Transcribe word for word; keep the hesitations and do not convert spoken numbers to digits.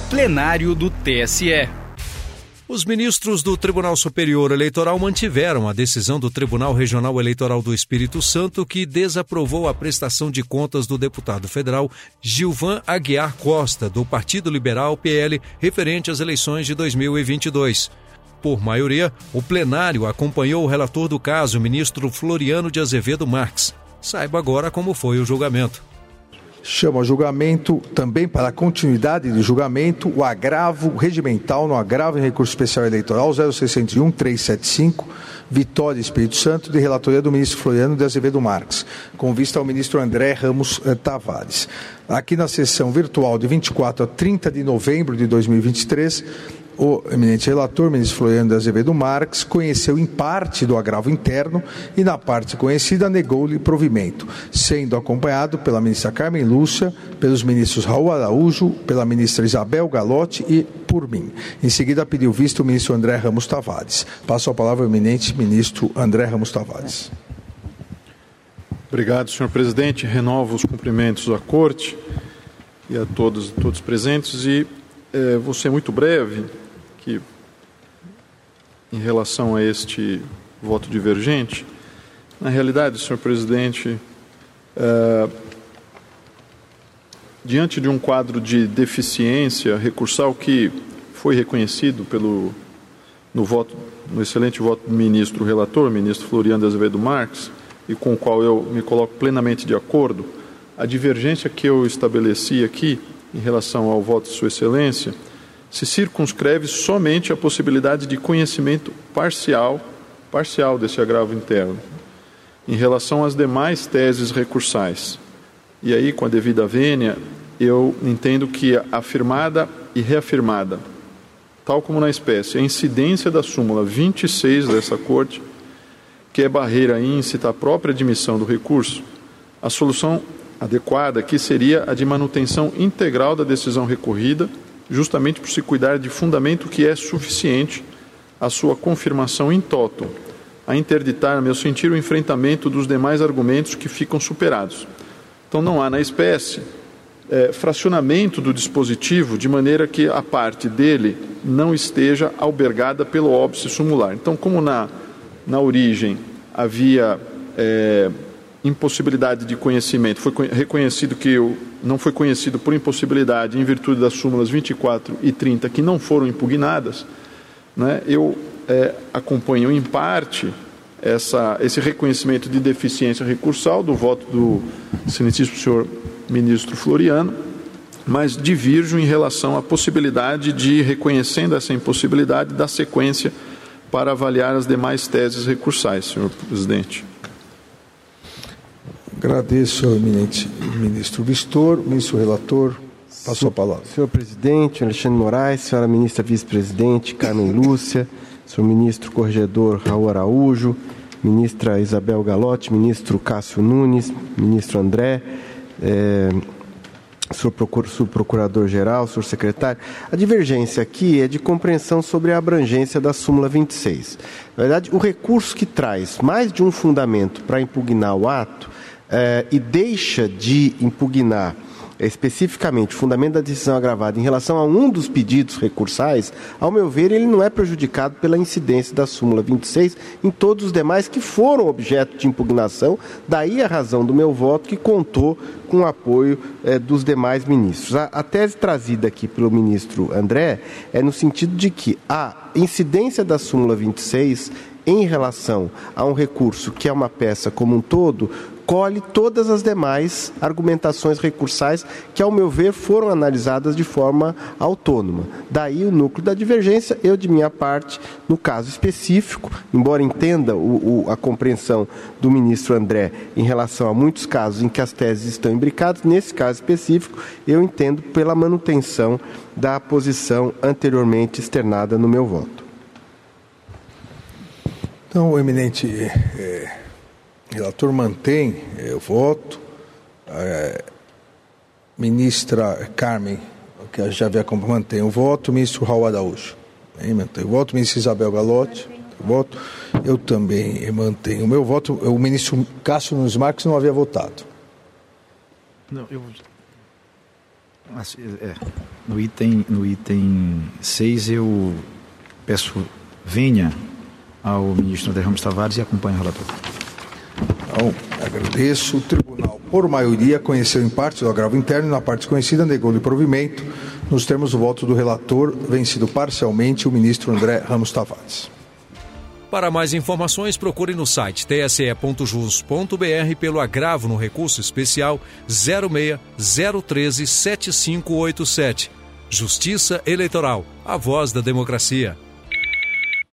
Plenário do T S E. Os ministros do Tribunal Superior Eleitoral mantiveram a decisão do Tribunal Regional Eleitoral do Espírito Santo, que desaprovou a prestação de contas do deputado federal Gilvan Aguiar Costa, do Partido Liberal P L, referente às eleições de dois mil e vinte e dois. Por maioria, o plenário acompanhou o relator do caso, o ministro Floriano de Azevedo Marques. Saiba agora como foi o julgamento. Chama a julgamento, também para a continuidade de julgamento, o agravo regimental no agravo em recurso especial eleitoral zero seiscentos e um, trezentos e setenta e cinco, Vitória, Espírito Santo, de relatoria do ministro Floriano de Azevedo Marques, com vista ao ministro André Ramos eh, Tavares. Aqui na sessão virtual de vinte e quatro a trinta de novembro de dois mil e vinte e três, o eminente relator, ministro Floriano de Azevedo Marques, conheceu em parte do agravo interno e, na parte conhecida, negou-lhe provimento, sendo acompanhado pela ministra Carmen Lúcia, pelos ministros Raul Araújo, pela ministra Isabel Galotti e por mim. Em seguida, pediu visto o ministro André Ramos Tavares. Passo a palavra ao eminente ministro André Ramos Tavares. Obrigado, senhor presidente. Renovo os cumprimentos à corte e a todos, todos presentes e eh, vou ser muito breve, que em relação a este voto divergente, na realidade, senhor presidente, eh, diante de um quadro de deficiência recursal que foi reconhecido pelo, no, voto, no excelente voto do ministro relator, ministro Floriano de Azevedo Marques, e com o qual eu me coloco plenamente de acordo, a divergência que eu estabeleci aqui em relação ao voto de sua excelência se circunscreve somente à possibilidade de conhecimento parcial, parcial desse agravo interno, em relação às demais teses recursais. E aí, com a devida vênia, eu entendo que a afirmada e reafirmada, tal como na espécie, a incidência da súmula vinte e seis dessa Corte, que é barreira íncita à própria admissão do recurso, a solução adequada aqui seria a de manutenção integral da decisão recorrida, justamente por se cuidar de fundamento que é suficiente à sua confirmação in toto, a interditar, a meu sentir, o enfrentamento dos demais argumentos que ficam superados. Então, não há na espécie é, fracionamento do dispositivo de maneira que a parte dele não esteja albergada pelo óbice sumular. Então, como na, na origem havia é, impossibilidade de conhecimento, foi reconhecido que o, não foi conhecido por impossibilidade em virtude das súmulas vinte e quatro e trinta que não foram impugnadas, né, eu é, acompanho em parte essa, esse reconhecimento de deficiência recursal do voto do excelentíssimo senhor ministro Floriano, mas divirjo em relação à possibilidade de, reconhecendo essa impossibilidade, da sequência para avaliar as demais teses recursais, senhor presidente. Agradeço ao eminente ministro Vistor, ministro relator, passou a palavra. Senhor presidente, Alexandre Moraes, senhora ministra vice-presidente, Carmen Lúcia, senhor ministro corregedor Raul Araújo, ministra Isabel Galotti, ministro Cássio Nunes, ministro André, é, senhor procurador-geral, senhor secretário. A divergência aqui é de compreensão sobre a abrangência da súmula vinte e seis. Na verdade, o recurso que traz mais de um fundamento para impugnar o ato É, e deixa de impugnar é, especificamente o fundamento da decisão agravada em relação a um dos pedidos recursais, ao meu ver, ele não é prejudicado pela incidência da súmula vinte e seis em todos os demais que foram objeto de impugnação, daí a razão do meu voto, que contou com o apoio é, dos demais ministros. A, a tese trazida aqui pelo ministro André é no sentido de que a incidência da súmula vinte e seis em relação a um recurso que é uma peça como um todo, colhe todas as demais argumentações recursais que, ao meu ver, foram analisadas de forma autônoma. Daí o núcleo da divergência. Eu, de minha parte, no caso específico, embora entenda o, o, a compreensão do ministro André em relação a muitos casos em que as teses estão imbricadas, nesse caso específico, eu entendo pela manutenção da posição anteriormente externada no meu voto. Então, o eminente é, relator mantém é, o voto. É, ministra Carmen, que já havia mantém o voto. Ministro Raul Araújo também mantém o voto. Ministra Isabel Galotti, o voto. Eu também mantenho o meu voto. O ministro Cássio Nunes Marques não havia votado. Não, eu... É, no item no item seis eu peço venha ao ministro André Ramos Tavares e acompanhe o relator. Então, agradeço. O tribunal, por maioria, conheceu em parte do agravo interno e na parte desconhecida negou-lhe provimento, nos termos do voto do relator, vencido parcialmente o ministro André Ramos Tavares. Para mais informações, procure no site t s e ponto jus ponto b r pelo agravo no recurso especial zero seis zero um três sete cinco oito sete. Justiça Eleitoral, a voz da democracia.